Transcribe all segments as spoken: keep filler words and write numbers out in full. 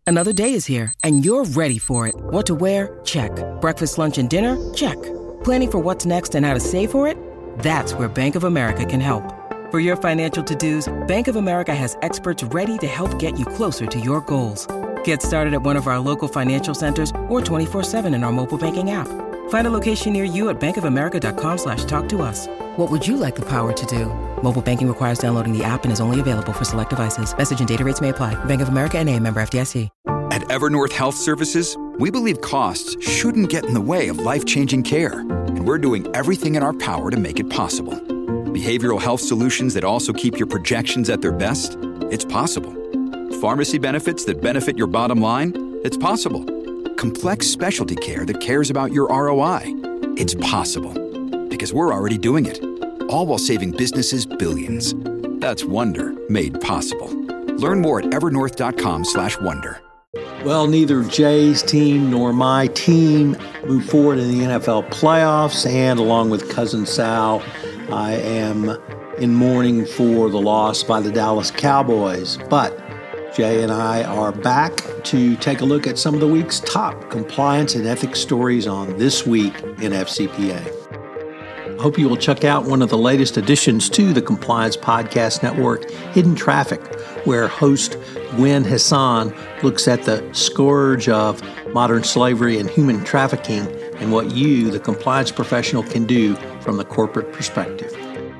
Another day is here, and you're ready for it. What to wear? Check. Breakfast, lunch, and dinner? Check. Planning for what's next and how to save for it? That's where Bank of America can help. For your financial to-dos, Bank of America has experts ready to help get you closer to your goals. Get started at one of our local financial centers or twenty-four seven in our mobile banking app. Find a location near you at bankofamerica.com slash talk to us. What would you like the power to do? Mobile banking requires downloading the app and is only available for select devices. Message and data rates may apply. Bank of America N A, member F D I C. At Evernorth Health Services, we believe costs shouldn't get in the way of life-changing care, and we're doing everything in our power to make it possible. Behavioral health solutions that also keep your projections at their best? It's possible. Pharmacy benefits that benefit your bottom line? It's possible. Complex specialty care that cares about your R O I? It's possible. Because we're already doing it. All while saving businesses billions. That's Wonder made possible. Learn more at evernorth.com slash wonder. Well, neither Jay's team nor my team moved forward in the N F L playoffs, and along with Cousin Sal, I am in mourning for the loss by the Dallas Cowboys. But Jay and I are back to take a look at some of the week's top compliance and ethics stories on This Week in F C P A. I hope you will check out one of the latest additions to the Compliance Podcast Network, Hidden Traffic, where host Gwen Hassan looks at the scourge of modern slavery and human trafficking and what you, the compliance professional, can do from the corporate perspective.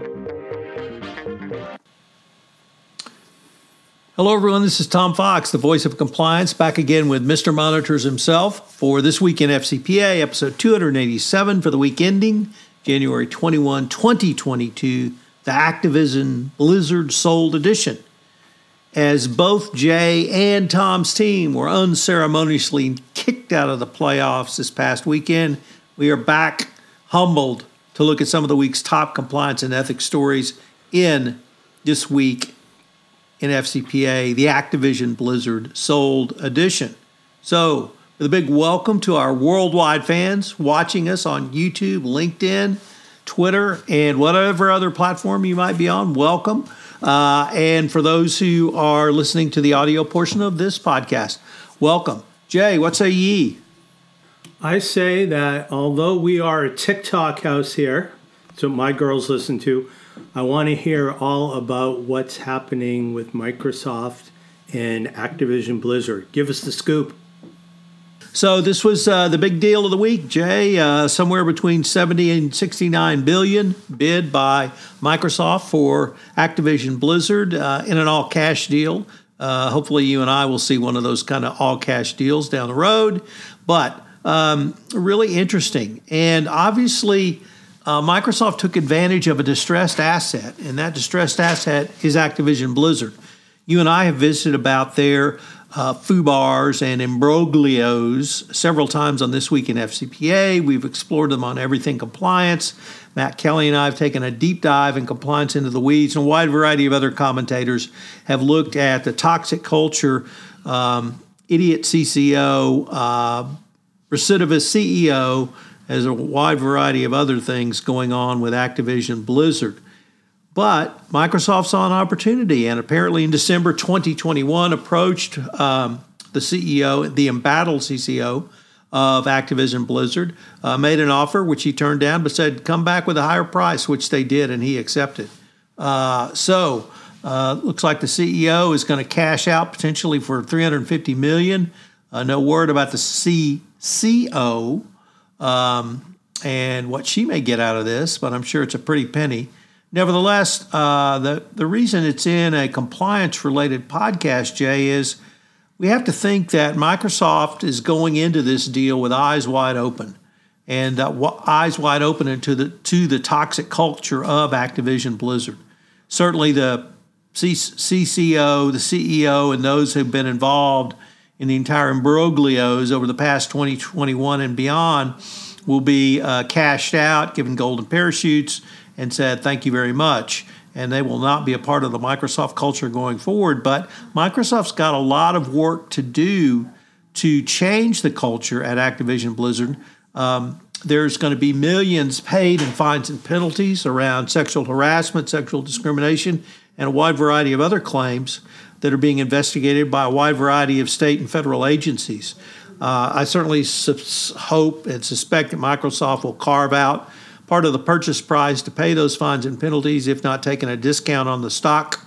Hello, everyone. This is Tom Fox, the voice of compliance, back again with Mister Monitors himself for This Week in F C P A, episode two eighty-seven for the week ending January twenty-first, twenty twenty-two, the Activision Blizzard Sold Edition. As both Jay and Tom's team were unceremoniously kicked out of the playoffs this past weekend, we are back humbled to look at some of the week's top compliance and ethics stories in This Week in F C P A, the Activision Blizzard Sold Edition. So, with a big welcome to our worldwide fans watching us on YouTube, LinkedIn, Twitter, and whatever other platform you might be on, welcome. Uh, and for those who are listening to the audio portion of this podcast, welcome. Jay, what say ye? I say that although we are a TikTok house here, so my girls listen to, I want to hear all about what's happening with Microsoft and Activision Blizzard. Give us the scoop. So this was uh, the big deal of the week, Jay. Uh, somewhere between seventy and sixty-nine billion bid by Microsoft for Activision Blizzard uh, in an all-cash deal. Uh, hopefully you and I will see one of those kind of all-cash deals down the road. But um, really interesting. And obviously uh, Microsoft took advantage of a distressed asset, and that distressed asset is Activision Blizzard. You and I have visited about their Uh, FUBARs and imbroglios several times on This Week in F C P A. We've explored them on Everything Compliance. Matt Kelly and I have taken a deep dive in compliance into the weeds, and a wide variety of other commentators have looked at the toxic culture, um, idiot C C O, uh, recidivist C E O, as a wide variety of other things going on with Activision Blizzard. But Microsoft saw an opportunity, and apparently in December twenty twenty-one approached um, the C E O, the embattled C C O of Activision Blizzard, uh, made an offer, which he turned down, but said, come back with a higher price, which they did, and he accepted. Uh, so uh, looks like the C E O is going to cash out potentially for three hundred fifty million dollars. Uh, no word about the C C O um, and what she may get out of this, but I'm sure it's a pretty penny. Nevertheless, uh, the, the reason it's in a compliance-related podcast, Jay, is we have to think that Microsoft is going into this deal with eyes wide open, and uh, w- eyes wide open into the to the toxic culture of Activision Blizzard. Certainly the C- CCO, the C E O, and those who've been involved in the entire imbroglios over the past twenty twenty-one and beyond will be uh, cashed out, given golden parachutes, and said, thank you very much. And they will not be a part of the Microsoft culture going forward. But Microsoft's got a lot of work to do to change the culture at Activision Blizzard. Um, there's going to be millions paid in fines and penalties around sexual harassment, sexual discrimination, and a wide variety of other claims. that are being investigated by a wide variety of state and federal agencies. Uh, I certainly su- hope and suspect that Microsoft will carve out part of the purchase price to pay those fines and penalties, if not taking a discount on the stock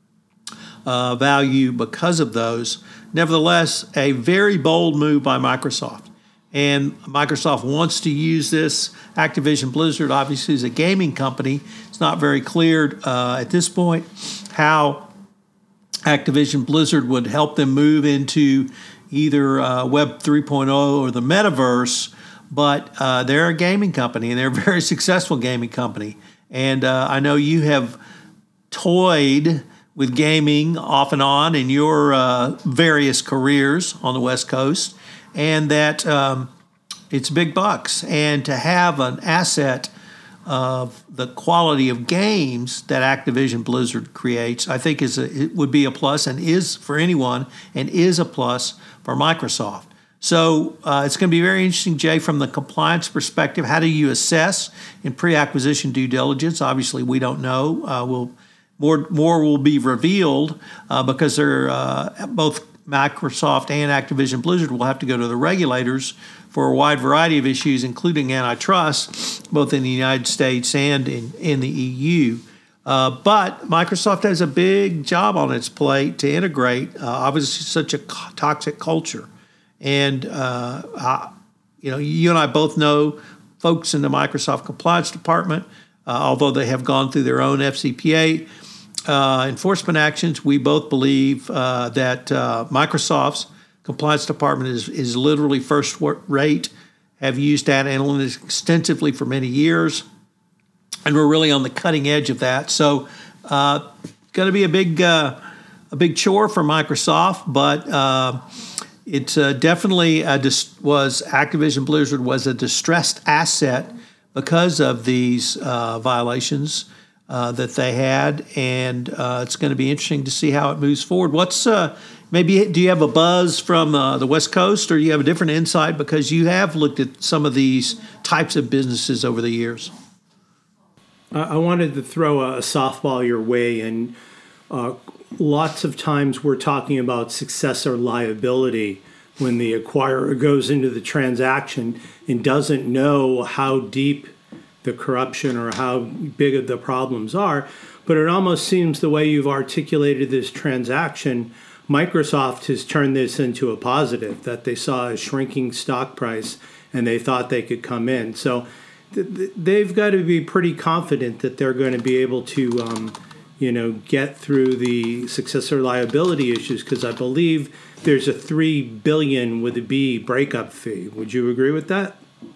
uh, value because of those. Nevertheless, a very bold move by Microsoft. And Microsoft wants to use this. Activision Blizzard obviously is a gaming company. It's not very clear uh, at this point how Activision Blizzard would help them move into either uh, Web three point oh or the metaverse, but uh, they're a gaming company, and they're a very successful gaming company. And uh, I know you have toyed with gaming off and on in your uh, various careers on the West Coast, and that um, it's big bucks. And to have an asset of the quality of games that Activision Blizzard creates, I think is a, it would be a plus, and is for anyone, and is a plus for Microsoft. So uh, it's going to be very interesting, Jay, from the compliance perspective. How do you assess in pre-acquisition due diligence? Obviously, we don't know. Uh, we'll more more will be revealed uh, because they're uh, both Microsoft and Activision Blizzard will have to go to the regulators for a wide variety of issues, including antitrust, both in the United States and in, in the E U. Uh, but Microsoft has a big job on its plate to integrate, uh, obviously, such a toxic culture. And, uh, I, you know, you and I both know folks in the Microsoft compliance department, uh, although they have gone through their own F C P A uh, enforcement actions, we both believe uh, that uh, Microsoft's compliance department is, is literally first rate, have used data analytics extensively for many years, and we're really on the cutting edge of that. So uh, it's going to be a big uh, a big chore for Microsoft, but uh, it's uh, definitely a dis- was Activision Blizzard was a distressed asset because of these uh, violations uh, that they had, and uh, it's going to be interesting to see how it moves forward. What's uh, maybe do you have a buzz from uh, the West Coast, or you have a different insight because you have looked at some of these types of businesses over the years? I wanted to throw a softball your way, and uh, lots of times we're talking about successor liability when the acquirer goes into the transaction and doesn't know how deep the corruption or how big the problems are. But it almost seems the way you've articulated this transaction, Microsoft has turned this into a positive, that they saw a shrinking stock price and they thought they could come in. So they've got to be pretty confident that they're going to be able to, um, you know, get through the successor liability issues, because I believe there's a three billion dollars with a B breakup fee. Would you agree with that?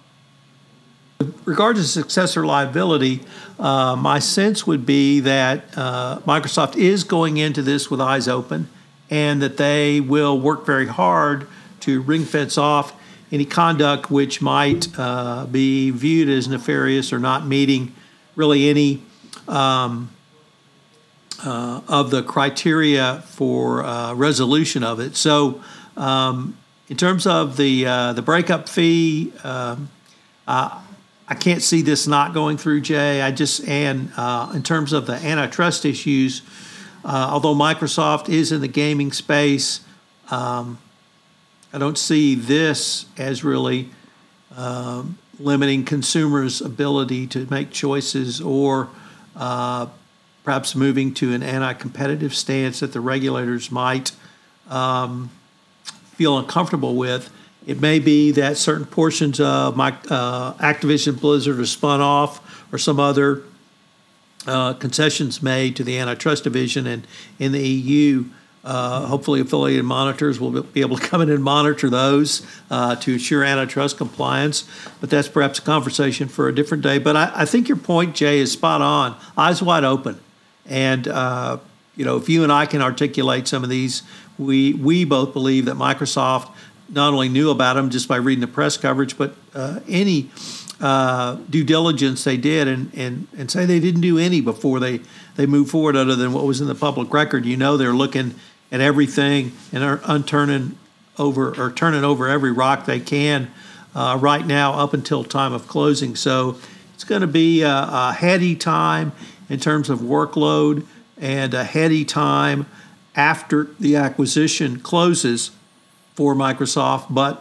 With regard to successor liability, uh, my sense would be that uh, Microsoft is going into this with eyes open, and that they will work very hard to ring fence off any conduct which might uh, be viewed as nefarious or not meeting really any um, uh, of the criteria for uh, resolution of it. So um, in terms of the uh, the breakup fee, um, uh, I can't see this not going through, Jay. I just, and uh, in terms of the antitrust issues, uh, although Microsoft is in the gaming space, um, I don't see this as really um, limiting consumers' ability to make choices, or uh, perhaps moving to an anti-competitive stance that the regulators might um, feel uncomfortable with. It may be that certain portions of my uh, Activision Blizzard are spun off, or some other uh, concessions made to the antitrust division, and in the E U. Uh, hopefully affiliated monitors will be able to come in and monitor those uh, to ensure antitrust compliance. But that's perhaps a conversation for a different day. But I, I think your point, Jay, is spot on. Eyes wide open. And, uh, you know, if you and I can articulate some of these, we, we both believe that Microsoft not only knew about them just by reading the press coverage, but uh, any uh, due diligence they did, and, and, and say they didn't do any before they, they moved forward other than what was in the public record. You know, they're looking at everything and are unturning over or turning over every rock they can uh, right now up until time of closing. So it's going to be a, a heady time in terms of workload, and a heady time after the acquisition closes for Microsoft, but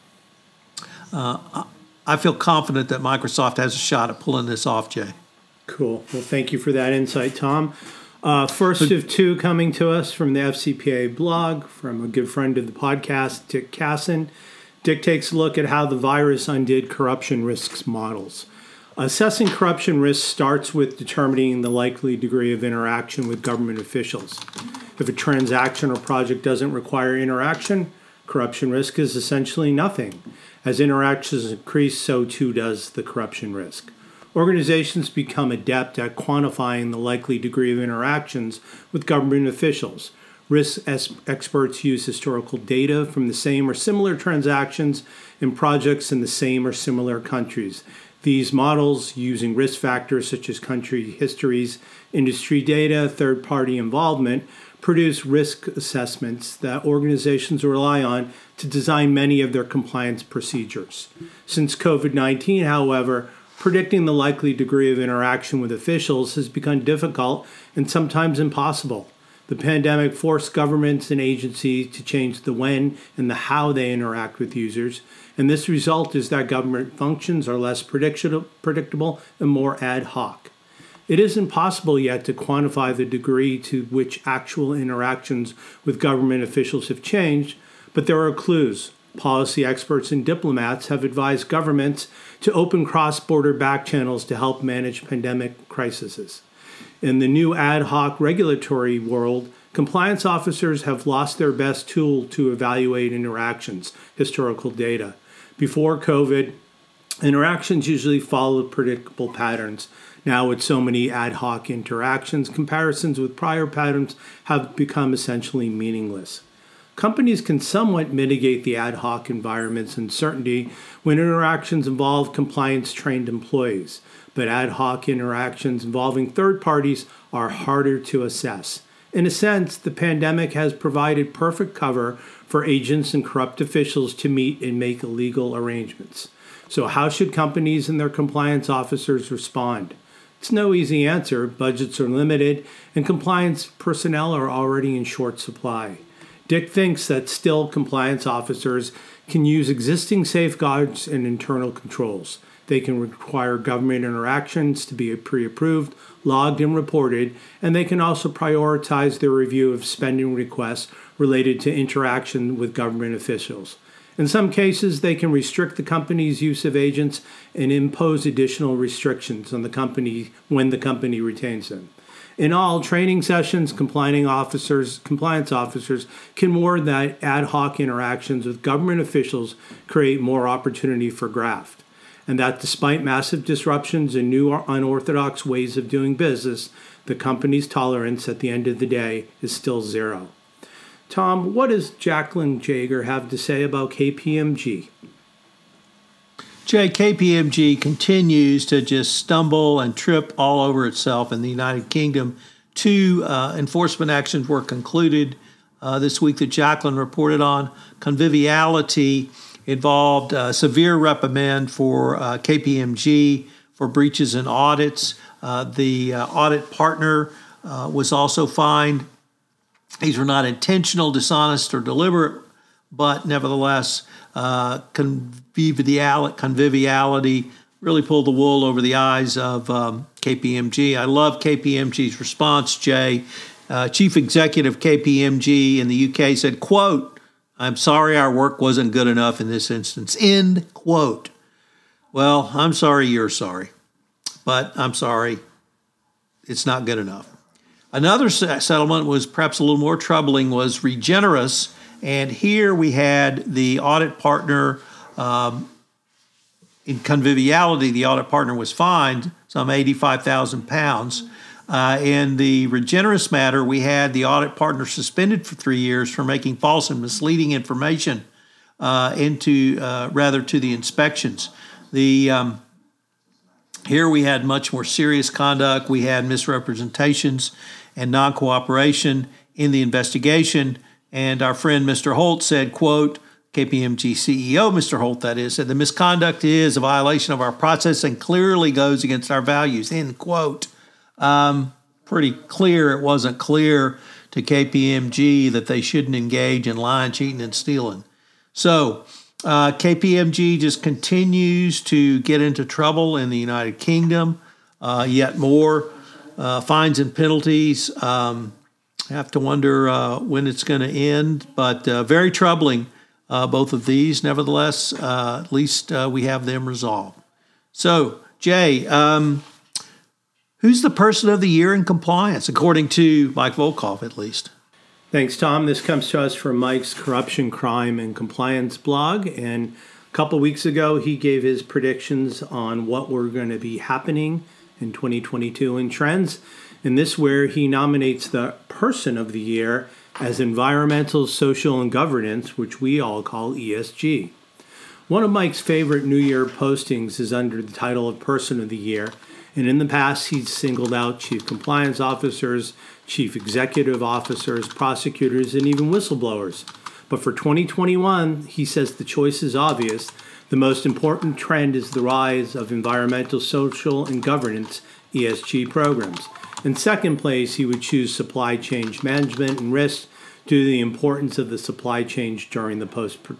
uh, I feel confident that Microsoft has a shot at pulling this off, Jay. Cool. Well, thank you for that insight, Tom. Uh, first of two coming to us from the F C P A blog from a good friend of the podcast, Dick Casson. Dick takes a look at how the virus undid corruption risks models. Assessing corruption risks starts with determining the likely degree of interaction with government officials. If a transaction or project doesn't require interaction, corruption risk is essentially nothing. As interactions increase, so too does the corruption risk. Organizations become adept at quantifying the likely degree of interactions with government officials. Risk experts use historical data from the same or similar transactions in projects in the same or similar countries. These models, using risk factors such as country histories, industry data, third-party involvement, produce risk assessments that organizations rely on to design many of their compliance procedures. Since COVID nineteen, however, predicting the likely degree of interaction with officials has become difficult and sometimes impossible. The pandemic forced governments and agencies to change the when and the how they interact with users, and this result is that government functions are less predictable and more ad hoc. It is impossible yet to quantify the degree to which actual interactions with government officials have changed, but there are clues. Policy experts and diplomats have advised governments to open cross-border back channels to help manage pandemic crises. In the new ad hoc regulatory world, compliance officers have lost their best tool to evaluate interactions, historical data. Before COVID, interactions usually followed predictable patterns. Now, with so many ad hoc interactions, comparisons with prior patterns have become essentially meaningless. Companies can somewhat mitigate the ad hoc environment's uncertainty when interactions involve compliance-trained employees, but ad hoc interactions involving third parties are harder to assess. In a sense, the pandemic has provided perfect cover for agents and corrupt officials to meet and make illegal arrangements. So how should companies and their compliance officers respond? It's no easy answer. Budgets are limited, and compliance personnel are already in short supply. Dick thinks that still compliance officers can use existing safeguards and internal controls. They can require government interactions to be pre-approved, logged, and reported, and they can also prioritize their review of spending requests related to interaction with government officials. In some cases, they can restrict the company's use of agents and impose additional restrictions on the company when the company retains them. In all, training sessions, compliance officers, compliance officers can warn that ad hoc interactions with government officials create more opportunity for graft, and that despite massive disruptions and new unorthodox ways of doing business, the company's tolerance at the end of the day is still zero. Tom, what does Jacqueline Jaeger have to say about K P M G? Jay, K P M G continues to just stumble and trip all over itself in the United Kingdom. Two uh, enforcement actions were concluded uh, this week that Jacqueline reported on. Conviviality involved a severe reprimand for uh, K P M G for breaches in audits. Uh, the uh, audit partner uh, was also fined. These were not intentional, dishonest, or deliberate, but nevertheless, uh, conviviality, conviviality really pulled the wool over the eyes of um, K P M G. I love K P M G's response, Jay. Uh, Chief Executive K P M G in the U K said, quote, "I'm sorry our work wasn't good enough in this instance," end quote. Well, I'm sorry you're sorry, but I'm sorry it's not good enough. Another settlement was perhaps a little more troubling was Regeneris. And here we had the audit partner, um, in conviviality, the audit partner was fined some eighty-five thousand pounds. Uh, in the Regeneris matter, we had the audit partner suspended for three years for making false and misleading information uh, into uh, rather to the inspections. The um, here we had much more serious conduct. We had misrepresentations and non-cooperation in the investigation. And our friend Mister Holt said, quote, K P M G C E O, Mister Holt, that is, said the misconduct is a violation of our process and clearly goes against our values, end quote. Um, pretty clear it wasn't clear to K P M G that they shouldn't engage in lying, cheating, and stealing. So uh, K P M G just continues to get into trouble in the United Kingdom. Uh, yet more uh, fines and penalties. Um, have to wonder uh, when it's going to end, but uh, very troubling, uh, both of these. Nevertheless, uh, at least uh, we have them resolved. So, Jay, um, who's the person of the year in compliance, according to Mike Volkov, at least? Thanks, Tom. This comes to us from Mike's Corruption, Crime, and Compliance blog. And a couple weeks ago, he gave his predictions on what were going to be happening in twenty twenty-two in trends. And this where he nominates the person of the year as environmental, social, and governance, which we all call E S G. One of Mike's favorite New Year postings is under the title of Person of the Year. And in the past, he's singled out chief compliance officers, chief executive officers, prosecutors, and even whistleblowers. But for twenty twenty-one, he says the choice is obvious. The most important trend is the rise of environmental, social, and governance E S G programs. In second place, he would choose supply chain management and risk due to the importance of the supply chain during the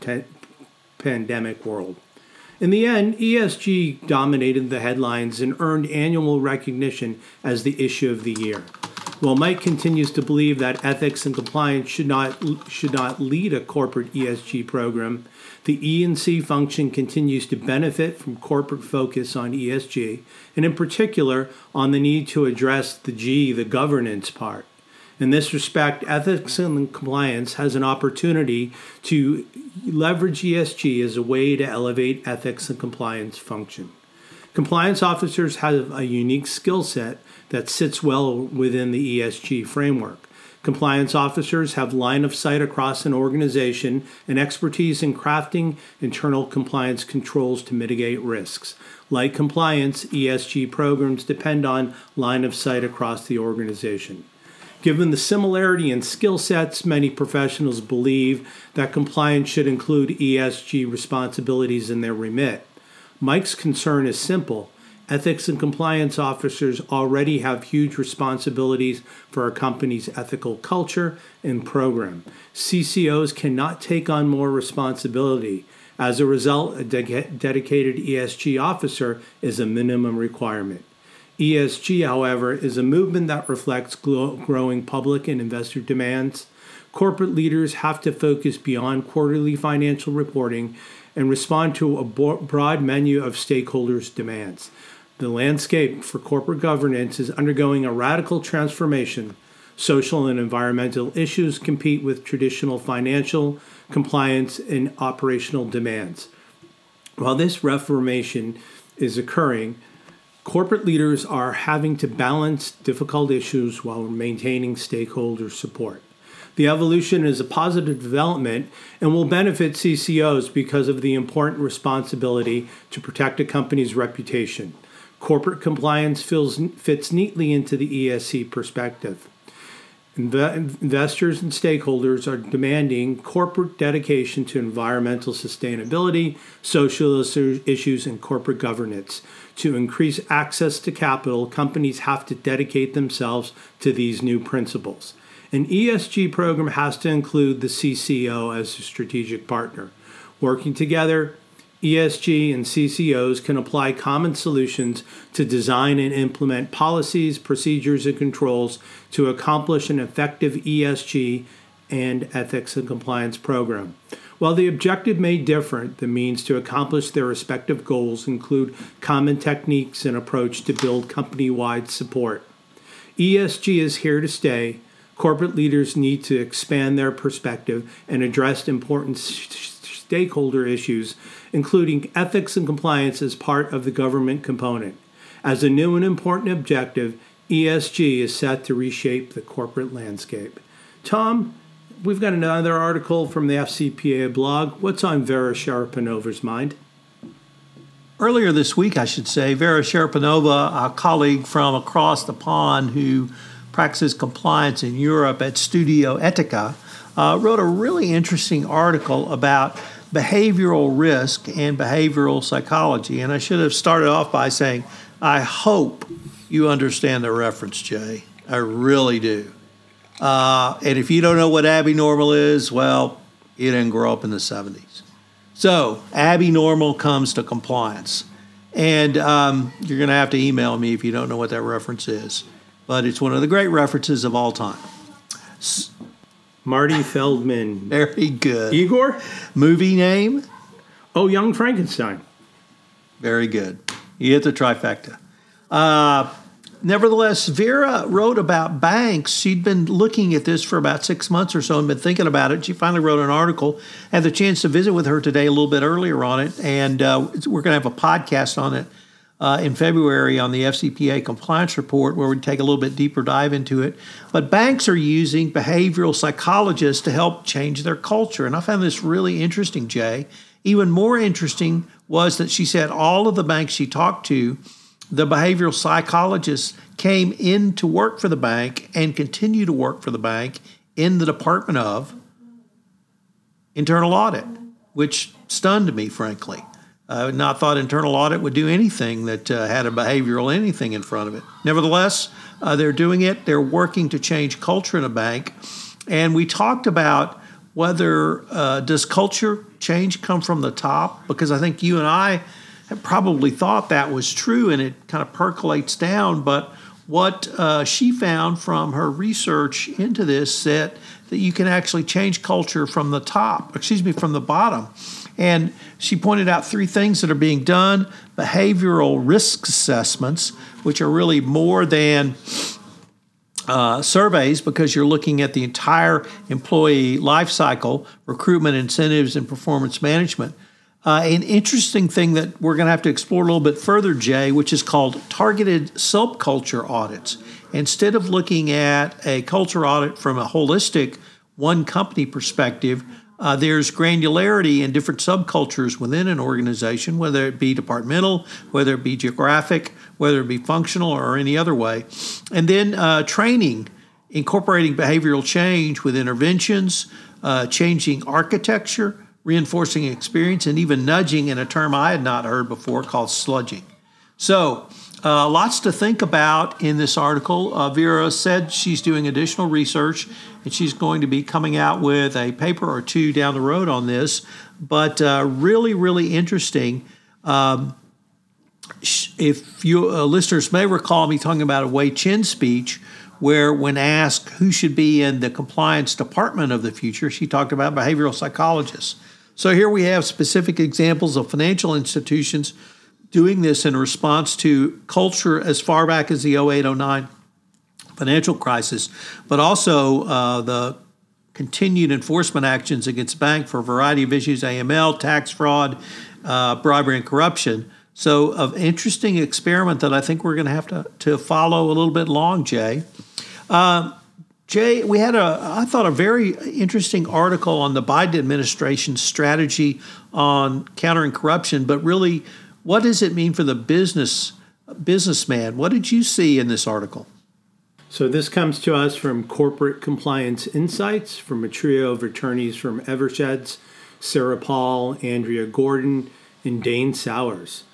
post-pandemic world. In the end, E S G dominated the headlines and earned annual recognition as the issue of the year. While Mike continues to believe that ethics and compliance should not should not lead a corporate E S G program, the E and C function continues to benefit from corporate focus on E S G, and in particular on the need to address the G, the governance part. In this respect, ethics and compliance has an opportunity to leverage E S G as a way to elevate ethics and compliance function. Compliance officers have a unique skill set that sits well within the E S G framework. Compliance officers have line of sight across an organization and expertise in crafting internal compliance controls to mitigate risks. Like compliance, E S G programs depend on line of sight across the organization. Given the similarity in skill sets, many professionals believe that compliance should include E S G responsibilities in their remit. Mike's concern is simple. Ethics and compliance officers already have huge responsibilities for a company's ethical culture and program. C C Os cannot take on more responsibility. As a result, a de- dedicated E S G officer is a minimum requirement. E S G, however, is a movement that reflects glo- growing public and investor demands. Corporate leaders have to focus beyond quarterly financial reporting and respond to a bo- broad menu of stakeholders' demands. The landscape for corporate governance is undergoing a radical transformation. Social and environmental issues compete with traditional financial, compliance, and operational demands. While this reformation is occurring, corporate leaders are having to balance difficult issues while maintaining stakeholder support. The evolution is a positive development and will benefit C C Os because of the important responsibility to protect a company's reputation. Corporate compliance feels, fits neatly into the E S G perspective. Inve- investors and stakeholders are demanding corporate dedication to environmental sustainability, social issues, and corporate governance. To increase access to capital, companies have to dedicate themselves to these new principles. An E S G program has to include the C C O as a strategic partner. Working together, E S G and C C Os can apply common solutions to design and implement policies, procedures, and controls to accomplish an effective E S G and ethics and compliance program. While the objective may differ, the means to accomplish their respective goals include common techniques and approach to build company-wide support. E S G is here to stay. Corporate leaders need to expand their perspective and address important stakeholder issues, including ethics and compliance as part of the government component. As a new and important objective, E S G is set to reshape the corporate landscape. Tom, we've got another article from the F C P A blog. What's on Vera Sharaponova's mind? Earlier this week, I should say, Vera Sharaponova, a colleague from across the pond who practices compliance in Europe at Studio Etica, uh, wrote a really interesting article about behavioral risk and behavioral psychology. And I should have started off by saying, I hope you understand the reference, Jay. I really do. Uh, and if you don't know what abnormal is, well, you didn't grow up in the seventies. So abnormal comes to compliance. And um, you're going to have to email me if you don't know what that reference is. But it's one of the great references of all time. Marty Feldman. Very good. Igor? Movie name? Oh, Young Frankenstein. Very good. You hit the trifecta. Uh, nevertheless, Vera wrote about banks. She'd been looking at this for about six months or so and been thinking about it. She finally wrote an article. I had the chance to visit with her today a little bit earlier on it, and uh, we're going to have a podcast on it uh, in February on the F C P A compliance report where we take a little bit deeper dive into it. But banks are using behavioral psychologists to help change their culture, and I found this really interesting, Jay. Even more interesting was that she said all of the banks she talked to, the behavioral psychologists came in to work for the bank and continue to work for the bank in the Department of Internal Audit, which stunned me, frankly. I had not thought internal audit would do anything that uh, had a behavioral anything in front of it. Nevertheless, uh, they're doing it. They're working to change culture in a bank. And we talked about whether uh, does culture change come from the top? Because I think you and I have probably thought that was true, and it kind of percolates down. But what uh, she found from her research into this said that you can actually change culture from the top, excuse me, from the bottom. And she pointed out three things that are being done: behavioral risk assessments, which are really more than Uh, surveys, because you're looking at the entire employee life cycle, recruitment, incentives, and performance management. Uh, an interesting thing that we're going to have to explore a little bit further, Jay, which is called targeted subculture audits. Instead of looking at a culture audit from a holistic one company perspective, uh, there's granularity in different subcultures within an organization, whether it be departmental, whether it be geographic, whether it be functional or any other way. And then uh, training, incorporating behavioral change with interventions, uh, changing architecture, reinforcing experience, and even nudging, in a term I had not heard before called sludging. So uh, lots to think about in this article. Uh, Vera said she's doing additional research, and she's going to be coming out with a paper or two down the road on this. But uh, really, really interesting. Um, if you uh, listeners may recall me talking about a Wei Chin speech, where when asked who should be in the compliance department of the future, she talked about behavioral psychologists. So here we have specific examples of financial institutions doing this in response to culture as far back as the oh eight oh nine financial crisis, but also uh, the continued enforcement actions against bank for a variety of issues: A M L, tax fraud, uh, bribery, and corruption. So an interesting experiment that I think we're going to have to, to follow a little bit long, Jay. Uh, Jay, we had a, I thought, a very interesting article on the Biden administration's strategy on countering corruption, but really, what does it mean for the business businessman? What did you see in this article? So this comes to us from Corporate Compliance Insights from a trio of attorneys from Eversheds, Sarah Paul, Andrea Gordon, and Dane Sowers.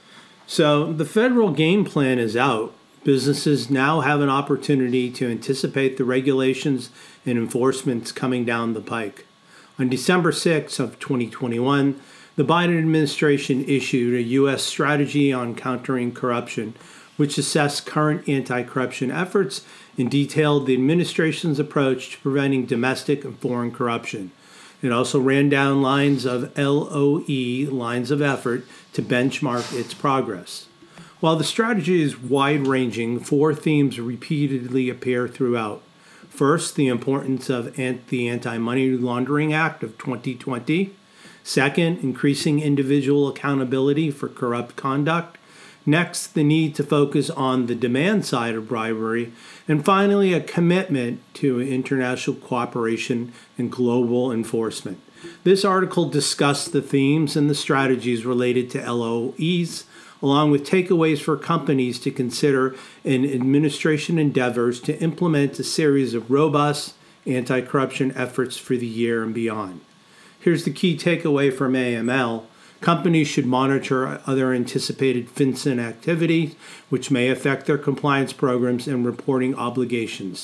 So the federal game plan is out. Businesses now have an opportunity to anticipate the regulations and enforcements coming down the pike. On December sixth of twenty twenty-one, the Biden administration issued a U S strategy on countering corruption, which assessed current anti-corruption efforts and detailed the administration's approach to preventing domestic and foreign corruption. It also ran down lines of L O E, lines of effort, to benchmark its progress. While the strategy is wide-ranging, four themes repeatedly appear throughout. First, the importance of the Anti-Money Laundering Act of twenty twenty. Second, increasing individual accountability for corrupt conduct. Next, the need to focus on the demand side of bribery. And finally, a commitment to international cooperation and global enforcement. This article discussed the themes and the strategies related to L O Es, along with takeaways for companies to consider in administration endeavors to implement a series of robust anti-corruption efforts for the year and beyond. Here's the key takeaway from A M L. Companies should monitor other anticipated FinCEN activities, which may affect their compliance programs and reporting obligations.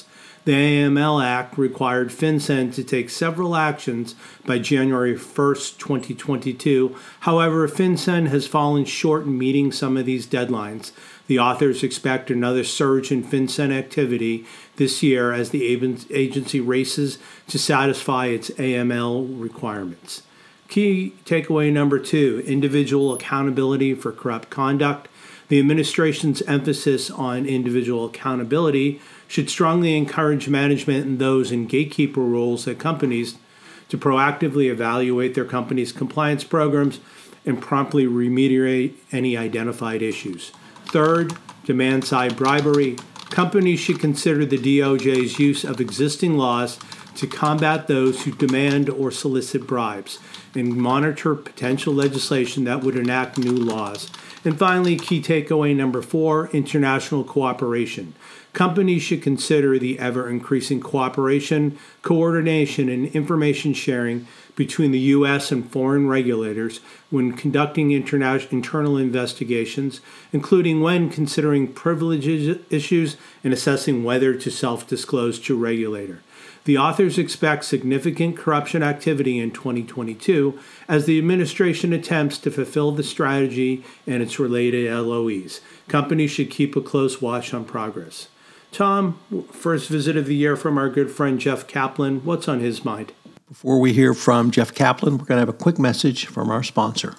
The A M L Act required FinCEN to take several actions by January first, twenty twenty-two. However, FinCEN has fallen short in meeting some of these deadlines. The authors expect another surge in FinCEN activity this year as the agency races to satisfy its A M L requirements. Key takeaway number two, individual accountability for corrupt conduct. The administration's emphasis on individual accountability should strongly encourage management and those in gatekeeper roles at companies to proactively evaluate their company's compliance programs and promptly remediate any identified issues. Third, demand-side bribery. Companies should consider the D O J's use of existing laws to combat those who demand or solicit bribes and monitor potential legislation that would enact new laws. And finally, key takeaway number four, international cooperation. Companies should consider the ever-increasing cooperation, coordination, and information sharing between the U S and foreign regulators when conducting interna- internal investigations, including when considering privilege issues and assessing whether to self-disclose to a regulator. The authors expect significant corruption activity in twenty twenty-two as the administration attempts to fulfill the strategy and its related L O Es. Companies should keep a close watch on progress. Tom, first visit of the year from our good friend Jeff Kaplan. What's on his mind? Before we hear from Jeff Kaplan, we're going to have a quick message from our sponsor.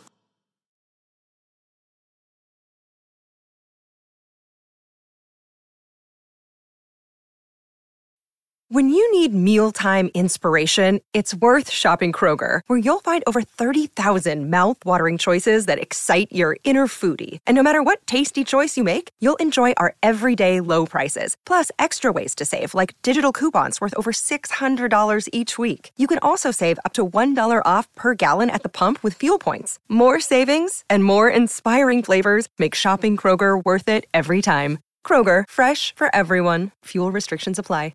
When you need mealtime inspiration, it's worth shopping Kroger, where you'll find over thirty thousand mouth-watering choices that excite your inner foodie. And no matter what tasty choice you make, you'll enjoy our everyday low prices, plus extra ways to save, like digital coupons worth over six hundred dollars each week. You can also save up to one dollar off per gallon at the pump with fuel points. More savings and more inspiring flavors make shopping Kroger worth it every time. Kroger, fresh for everyone. Fuel restrictions apply.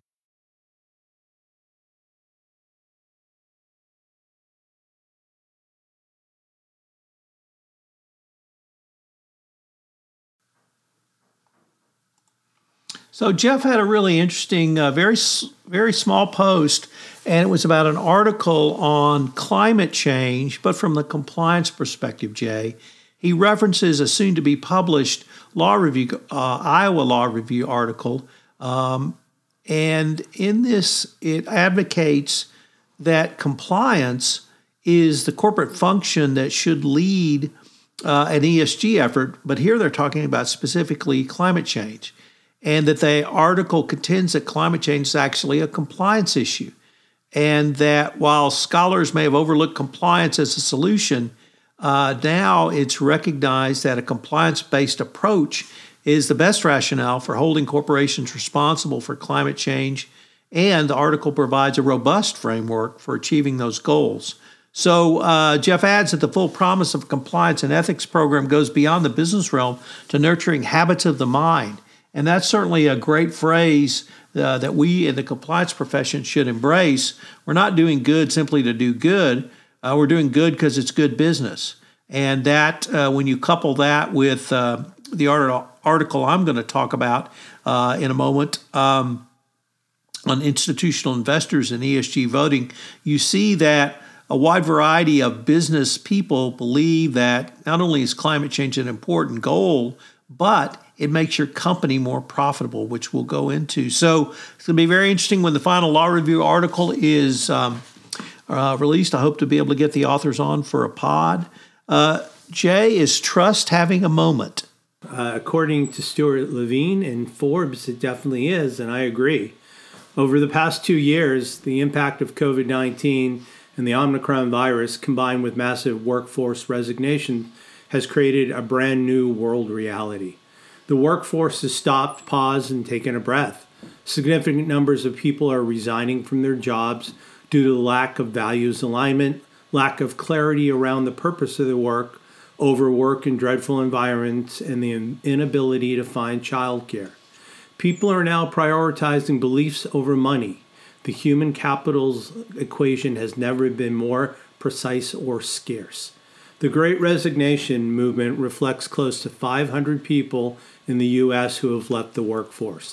So Jeff had a really interesting, uh, very very small post, and it was about an article on climate change, but from the compliance perspective, Jay. He references a soon-to-be published law review, uh, Iowa Law Review article, um, and in this, it advocates that compliance is the corporate function that should lead uh, an E S G effort, but here they're talking about specifically climate change. And that the article contends that climate change is actually a compliance issue. And that while scholars may have overlooked compliance as a solution, uh, now it's recognized that a compliance-based approach is the best rationale for holding corporations responsible for climate change. And the article provides a robust framework for achieving those goals. So uh, Jeff adds that the full promise of a compliance and ethics program goes beyond the business realm to nurturing habits of the mind. And that's certainly a great phrase uh, that we in the compliance profession should embrace. We're not doing good simply to do good. Uh, we're doing good because it's good business. And that, uh, when you couple that with uh, the art- article I'm going to talk about uh, in a moment um, on institutional investors and E S G voting, you see that a wide variety of business people believe that not only is climate change an important goal, but it makes your company more profitable, which we'll go into. So it's going to be very interesting when the final law review article is um, uh, released. I hope to be able to get the authors on for a pod. Uh, Jay, is trust having a moment? Uh, according to Stuart Levine in Forbes, it definitely is, and I agree. Over the past two years, the impact of covid nineteen and the Omicron virus, combined with massive workforce resignation, has created a brand new world reality. The workforce has stopped, paused, and taken a breath. Significant numbers of people are resigning from their jobs due to the lack of values alignment, lack of clarity around the purpose of their work, overwork in dreadful environments, and the inability to find childcare. People are now prioritizing beliefs over money. The human capital's equation has never been more precise or scarce. The Great Resignation movement reflects close to five hundred people in the U S who have left the workforce.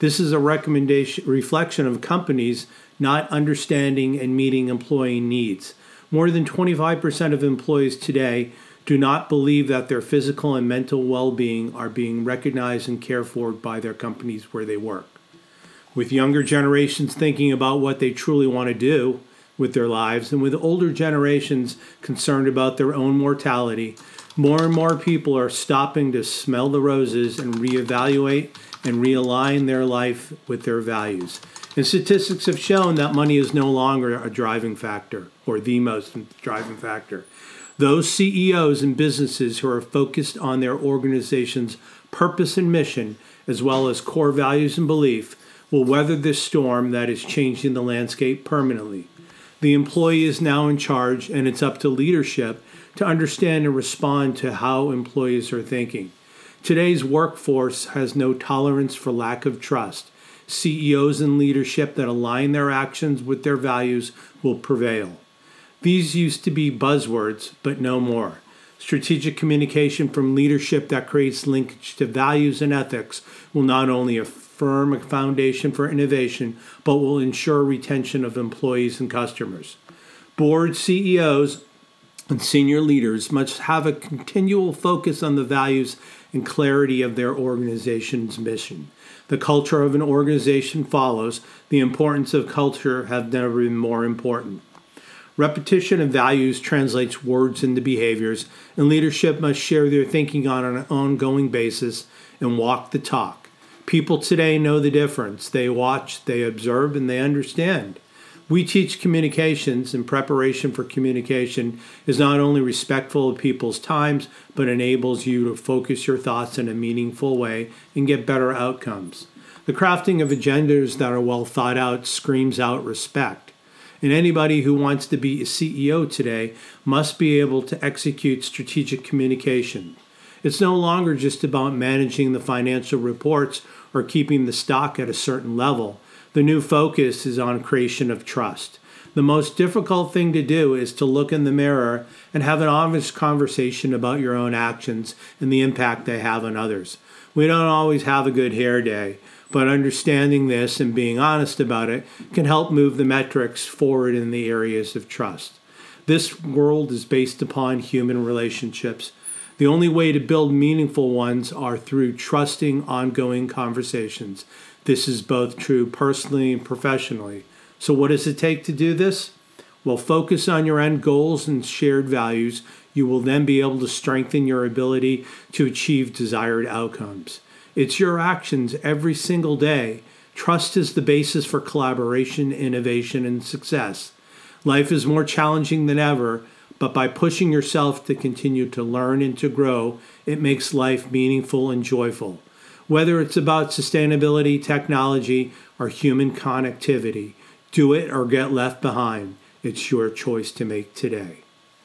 This is a recommendation reflection of companies not understanding and meeting employee needs. More than twenty-five percent of employees today do not believe that their physical and mental well-being are being recognized and cared for by their companies where they work. With younger generations thinking about what they truly want to do with their lives, and with older generations concerned about their own mortality, more and more people are stopping to smell the roses and reevaluate and realign their life with their values. And statistics have shown that money is no longer a driving factor, or the most driving factor. Those C E Os and businesses who are focused on their organization's purpose and mission, as well as core values and belief, will weather this storm that is changing the landscape permanently. The employee is now in charge, and it's up to leadership to understand and respond to how employees are thinking. Today's workforce has no tolerance for lack of trust. C E Os and leadership that align their actions with their values will prevail. These used to be buzzwords, but no more. Strategic communication from leadership that creates linkage to values and ethics will not only affirm a foundation for innovation, but will ensure retention of employees and customers. Board C E Os and senior leaders must have a continual focus on the values and clarity of their organization's mission. The culture of an organization follows. The importance of culture have never been more important. Repetition of values translates words into behaviors, and leadership must share their thinking on an ongoing basis and walk the talk. People today know the difference. They watch, they observe, and they understand. We teach communications, and preparation for communication is not only respectful of people's times, but enables you to focus your thoughts in a meaningful way and get better outcomes. The crafting of agendas that are well thought out screams out respect. And anybody who wants to be a C E O today must be able to execute strategic communication. It's no longer just about managing the financial reports or keeping the stock at a certain level. The new focus is on creation of trust. The most difficult thing to do is to look in the mirror and have an honest conversation about your own actions and the impact they have on others. We don't always have a good hair day, but understanding this and being honest about it can help move the metrics forward in the areas of trust. This world is based upon human relationships. The only way to build meaningful ones are through trusting, ongoing conversations. This is both true personally and professionally. So what does it take to do this? Well, focus on your end goals and shared values. You will then be able to strengthen your ability to achieve desired outcomes. It's your actions every single day. Trust is the basis for collaboration, innovation, and success. Life is more challenging than ever, but by pushing yourself to continue to learn and to grow, it makes life meaningful and joyful. Whether it's about sustainability, technology, or human connectivity, do it or get left behind. It's your choice to make today.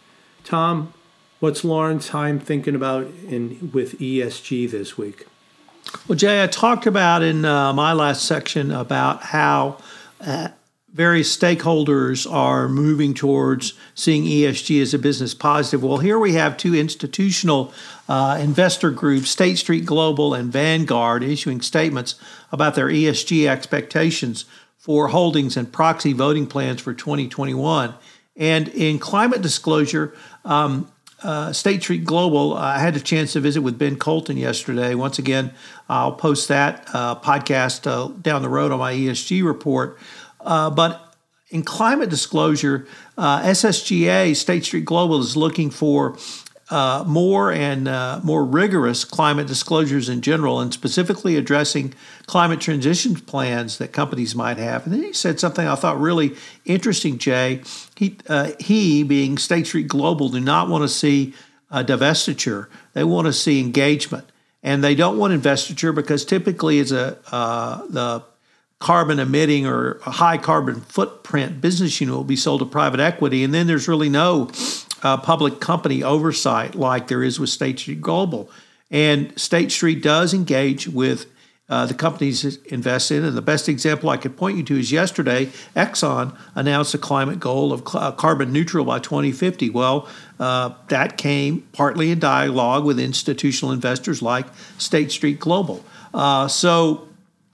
Tom, what's Lauren's time thinking about in with E S G this week? Well, Jay, I talked about in uh, my last section about how uh, various stakeholders are moving towards seeing E S G as a business positive. Well, here we have two institutional uh, investor groups, State Street Global and Vanguard, issuing statements about their E S G expectations for holdings and proxy voting plans for twenty twenty-one. And in climate disclosure, um, Uh, State Street Global, uh, I had a chance to visit with Ben Colton yesterday. Once again, I'll post that uh, podcast uh, down the road on my E S G report. Uh, but in climate disclosure, uh, S S G A, State Street Global, is looking for uh, more and uh, more rigorous climate disclosures in general, and specifically addressing climate transition plans that companies might have. And then he said something I thought really interesting, Jay. He, uh, he being State Street Global, do not want to see uh, divestiture. They want to see engagement. And they don't want investiture because typically it's a uh, the carbon emitting or a high carbon footprint business unit will be sold to private equity. And then there's really no uh, public company oversight like there is with State Street Global. And State Street does engage with uh, the companies it invests in. And the best example I could point you to is yesterday, Exxon announced a climate goal of cl- carbon neutral by twenty fifty. Well, uh, that came partly in dialogue with institutional investors like State Street Global. Uh, so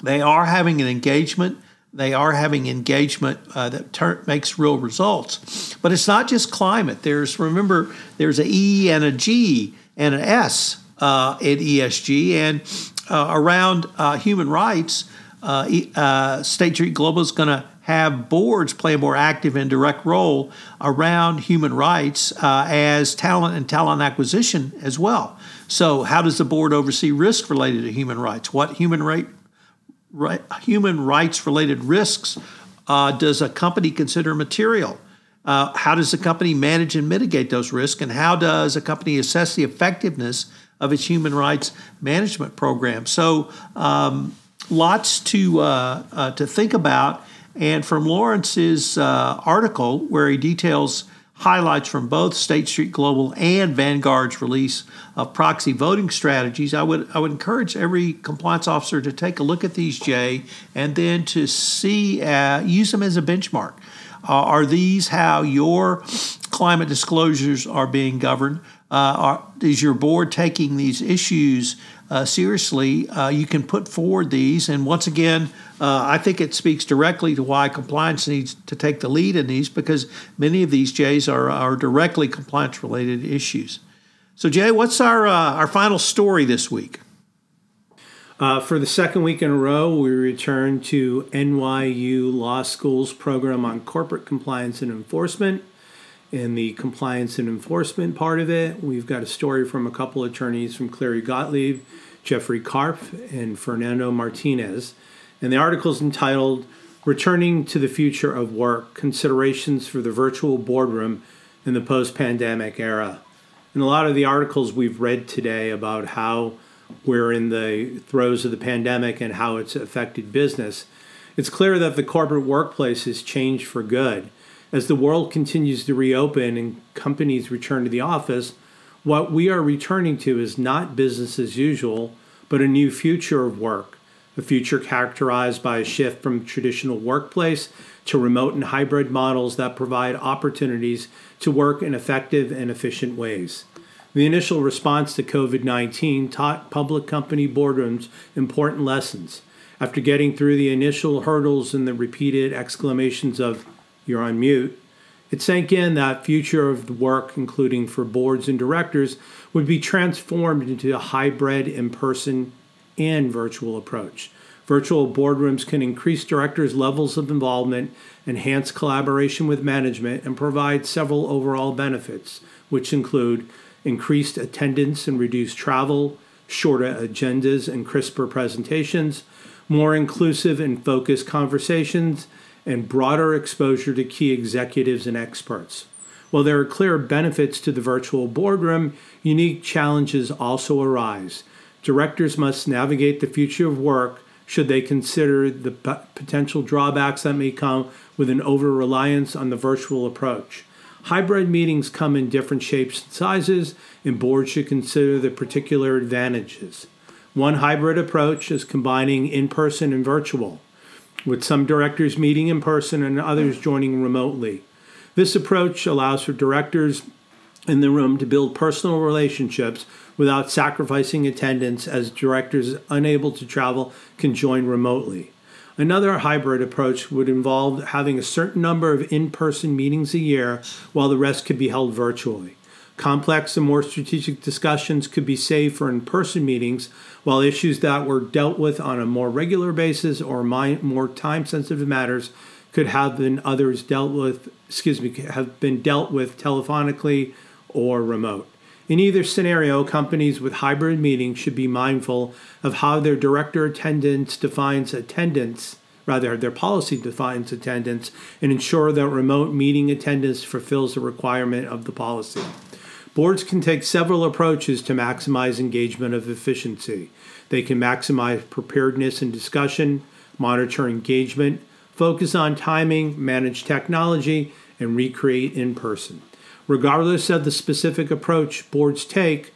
They are having an engagement. They are having engagement uh, that ter- makes real results. But it's not just climate. There's, remember, there's an E and a G and an S uh, in E S G. And uh, around uh, human rights, uh, uh, State Street Global is going to have boards play a more active and direct role around human rights uh, as talent and talent acquisition as well. So how does the board oversee risk related to human rights? What human right, right human rights related risks uh, does a company consider material? Uh, how does the company manage and mitigate those risks? And how does a company assess the effectiveness of its human rights management program? So um, lots to uh, uh, to think about. And from Lawrence's uh, article, where he details highlights from both State Street Global and Vanguard's release of proxy voting strategies, I would I would encourage every compliance officer to take a look at these, Jay, and then to see uh, use them as a benchmark. Uh, are these how your climate disclosures are being governed? Uh, are, is your board taking these issues uh, seriously? Uh, you can put forward these. And once again, uh, I think it speaks directly to why compliance needs to take the lead in these, because many of these, Jays, are, are directly compliance-related issues. So, Jay, what's our, uh, our final story this week? Uh, for the second week in a row, we return to N Y U Law School's program on corporate compliance and enforcement. In the compliance and enforcement part of it, we've got a story from a couple attorneys from Cleary Gottlieb, Jeffrey Karp, and Fernando Martinez. And the article is entitled, Returning to the Future of Work, Considerations for the Virtual Boardroom in the Post-Pandemic Era. And a lot of the articles we've read today about how we're in the throes of the pandemic and how it's affected business, it's clear that the corporate workplace has changed for good. As the world continues to reopen and companies return to the office, what we are returning to is not business as usual, but a new future of work, a future characterized by a shift from traditional workplace to remote and hybrid models that provide opportunities to work in effective and efficient ways. The initial response to covid nineteen taught public company boardrooms important lessons. After getting through the initial hurdles and the repeated exclamations of, "You're on mute," it sank in that future of the work, including for boards and directors, would be transformed into a hybrid, in-person, and virtual approach. Virtual boardrooms can increase directors' levels of involvement, enhance collaboration with management, and provide several overall benefits, which include increased attendance and reduced travel, shorter agendas and crisper presentations, more inclusive and focused conversations, and broader exposure to key executives and experts. While there are clear benefits to the virtual boardroom, unique challenges also arise. Directors must navigate the future of work should they consider the p- potential drawbacks that may come with an over-reliance on the virtual approach. Hybrid meetings come in different shapes and sizes, and boards should consider the particular advantages. One hybrid approach is combining in-person and virtual, with some directors meeting in person and others joining remotely. This approach allows for directors in the room to build personal relationships without sacrificing attendance, as directors unable to travel can join remotely. Another hybrid approach would involve having a certain number of in-person meetings a year, while the rest could be held virtually. Complex and more strategic discussions could be saved for in-person meetings, while issues that were dealt with on a more regular basis or more time-sensitive matters could have been others dealt with, excuse me, have been dealt with telephonically or remote. In either scenario, companies with hybrid meetings should be mindful of how their director attendance defines attendance, rather their policy defines attendance, and ensure that remote meeting attendance fulfills the requirement of the policy. Boards can take several approaches to maximize engagement of efficiency. They can maximize preparedness and discussion, monitor engagement, focus on timing, manage technology, and recreate in person. Regardless of the specific approach boards take,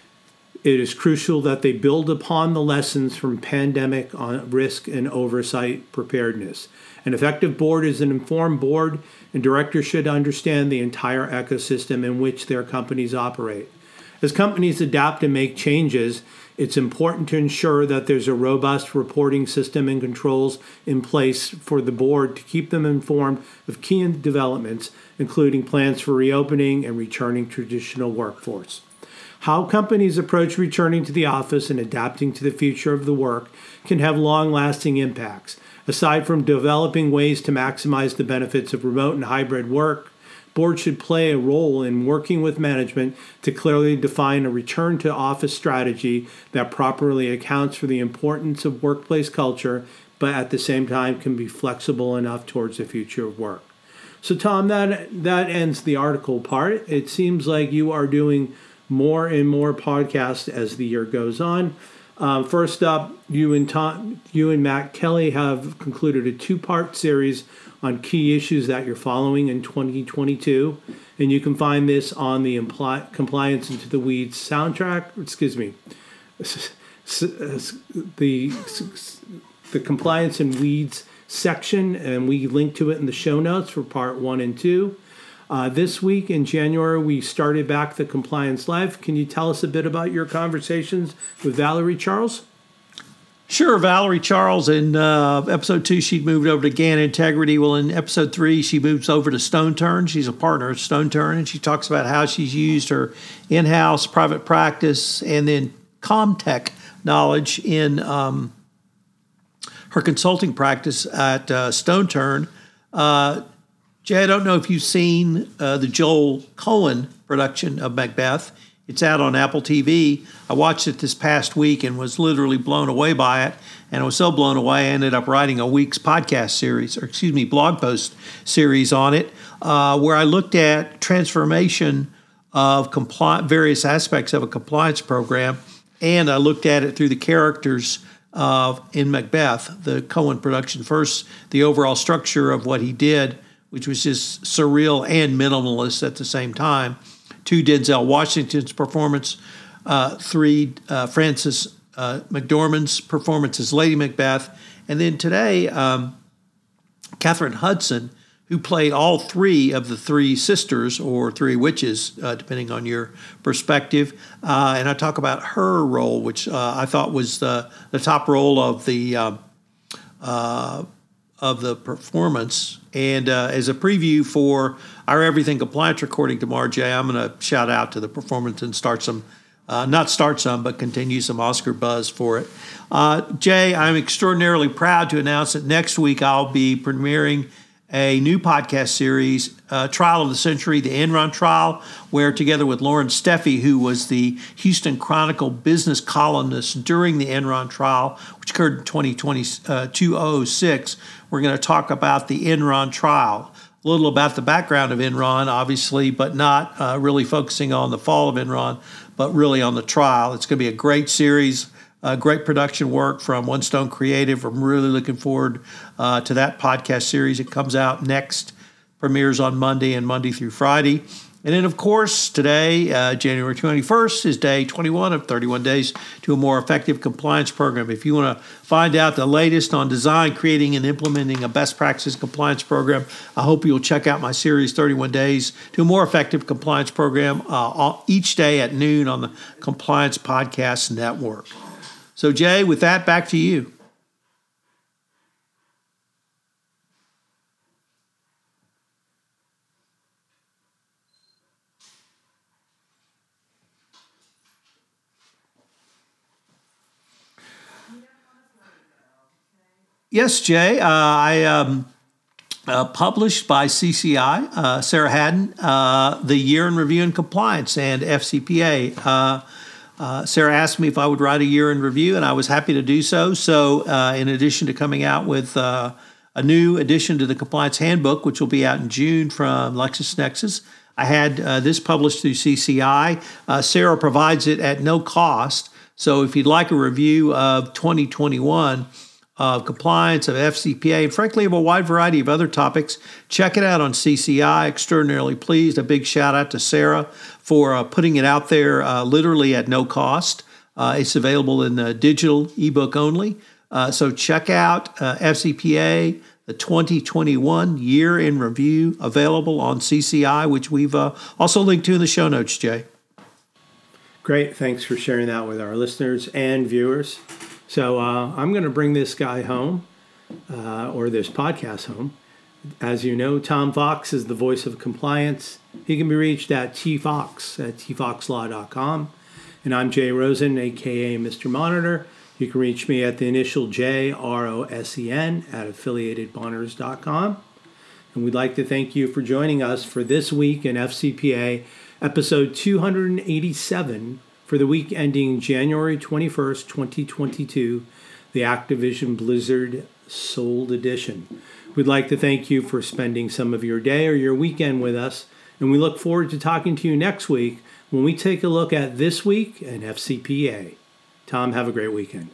it is crucial that they build upon the lessons from pandemic on risk and oversight preparedness. An effective board is an informed board, and directors should understand the entire ecosystem in which their companies operate. As companies adapt and make changes, it's important to ensure that there's a robust reporting system and controls in place for the board to keep them informed of key developments, including plans for reopening and returning traditional workforce. How companies approach returning to the office and adapting to the future of the work can have long-lasting impacts. Aside from developing ways to maximize the benefits of remote and hybrid work, boards should play a role in working with management to clearly define a return to office strategy that properly accounts for the importance of workplace culture, but at the same time can be flexible enough towards the future of work. So Tom, that that ends the article part. It seems like you are doing more and more podcasts as the year goes on. Um, first up, you and Tom, you and Matt Kelly have concluded a two-part series on key issues that you're following in twenty twenty-two, and you can find this on the Impli- Compliance Into the Weeds soundtrack. Excuse me, the the Compliance and Weeds section, and we link to it in the show notes for part one and two. Uh, this week in January, we started back the Compliance Live. Can you tell us a bit about your conversations with Valerie Charles? Sure, Valerie Charles. In uh, episode two, she moved over to Gann Integrity. Well, in episode three, she moves over to Stone Turn. She's a partner at Stone Turn, and she talks about how she's used her in-house private practice and then Comtech knowledge in um, her consulting practice at uh, Stone Turn. Uh, Jay, I don't know if you've seen uh, the Joel Coen production of Macbeth. It's out on Apple T V. I watched it this past week and was literally blown away by it. And I was so blown away, I ended up writing a week's podcast series, or excuse me, blog post series on it, uh, where I looked at transformation of compli- various aspects of a compliance program, and I looked at it through the characters of in Macbeth, the Coen production. First, the overall structure of what he did, which was just surreal and minimalist at the same time. Two, Denzel Washington's performance. Uh, three, uh, Frances uh, McDormand's performance as Lady Macbeth. And then today, um, Catherine Hudson, who played all three of the three sisters or three witches, uh, depending on your perspective. Uh, and I talk about her role, which uh, I thought was the, the top role of the uh, uh, of the performance. And uh, as a preview for our Everything Compliance recording tomorrow, Jay, I'm going to shout out to the performance and start some, uh, not start some, but continue some Oscar buzz for it. Uh, Jay, I'm extraordinarily proud to announce that next week I'll be premiering a new podcast series, uh, Trial of the Century, the Enron Trial, where together with Lauren Steffi, who was the Houston Chronicle business columnist during the Enron Trial, which occurred in twenty twenty, uh, two thousand six, we're going to talk about the Enron Trial, a little about the background of Enron, obviously, but not uh, really focusing on the fall of Enron, but really on the trial. It's going to be a great series. Uh, great production work from One Stone Creative. I'm really looking forward uh, to that podcast series. It comes out next, premieres on Monday and Monday through Friday. And then, of course, today, uh, January twenty-first, is day twenty-one of thirty-one Days to a More Effective Compliance Program. If you want to find out the latest on design, creating, and implementing a best practice compliance program, I hope you'll check out my series, thirty-one Days to a More Effective Compliance Program, uh, each day at noon on the Compliance Podcast Network. So, Jay, with that, back to you. Yes, Jay. Uh, I um, uh, published by C C I, uh, Sarah Haddon, uh, the Year in Review and Compliance and F C P A. Uh, Uh, Sarah asked me if I would write a year in review, and I was happy to do so. So uh, in addition to coming out with uh, a new addition to the Compliance Handbook, which will be out in June from LexisNexis, I had uh, this published through C C I. Uh, Sarah provides it at no cost. So if you'd like a review of twenty twenty-one, of compliance, of F C P A, and frankly of a wide variety of other topics, check it out on C C I. Extraordinarily pleased. A big shout out to Sarah for uh, putting it out there uh, literally at no cost. Uh, it's available in the digital ebook only. Uh, so check out uh, F C P A, the twenty twenty-one Year in Review, available on C C I, which we've uh, also linked to in the show notes, Jay. Great. Thanks for sharing that with our listeners and viewers. So uh, I'm going to bring this guy home, uh, or this podcast home. As you know, Tom Fox is the voice of compliance. He can be reached at tfox at t fox law dot com. And I'm Jay Rosen, a k a. Mister Monitor. You can reach me at the initial J, R O S E N, at affiliated bonners dot com. And we'd like to thank you for joining us for This Week in F C P A, episode two hundred eighty-seven, for the week ending January twenty-first, twenty twenty-two, the Activision Blizzard Sold Edition. We'd like to thank you for spending some of your day or your weekend with us, and we look forward to talking to you next week when we take a look at This Week in F C P A. Tom, have a great weekend.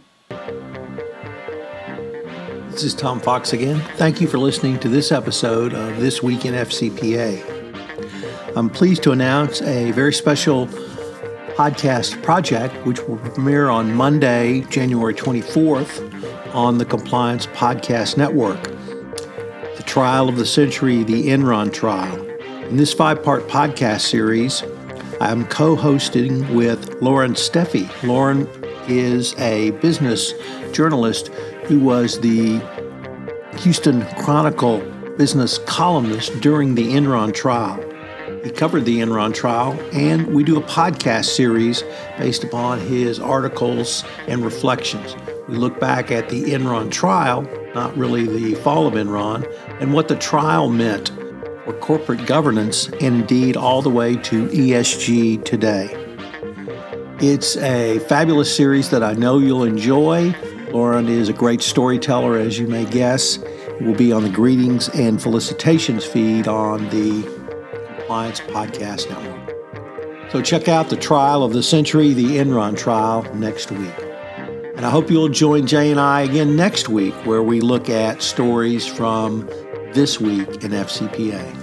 This is Tom Fox again. Thank you for listening to this episode of This Week in F C P A. I'm pleased to announce a very special podcast project which will premiere on Monday, January twenty-fourth on the Compliance Podcast Network. The Trial of the Century, the Enron Trial. In this five-part podcast series, I'm co-hosting with Lauren Steffi. Lauren is a business journalist who was the Houston Chronicle business columnist during the Enron trial. He covered the Enron trial, and we do a podcast series based upon his articles and reflections. We look back at the Enron trial, not really the fall of Enron, and what the trial meant for corporate governance, and indeed all the way to E S G today. It's a fabulous series that I know you'll enjoy. Lauren is a great storyteller, as you may guess. It will be on the Greetings and Felicitations feed on the Compliance Podcast Network. So check out the Trial of the Century, the Enron trial, next week. And I hope you'll join Jay and I again next week, where we look at stories from This Week in F C P A.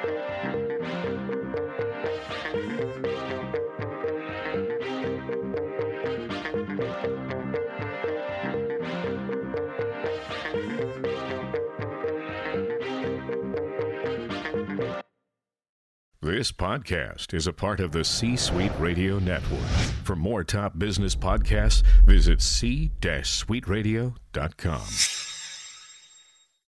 This podcast is a part of the C-Suite Radio Network. For more top business podcasts, visit c suite radio dot com.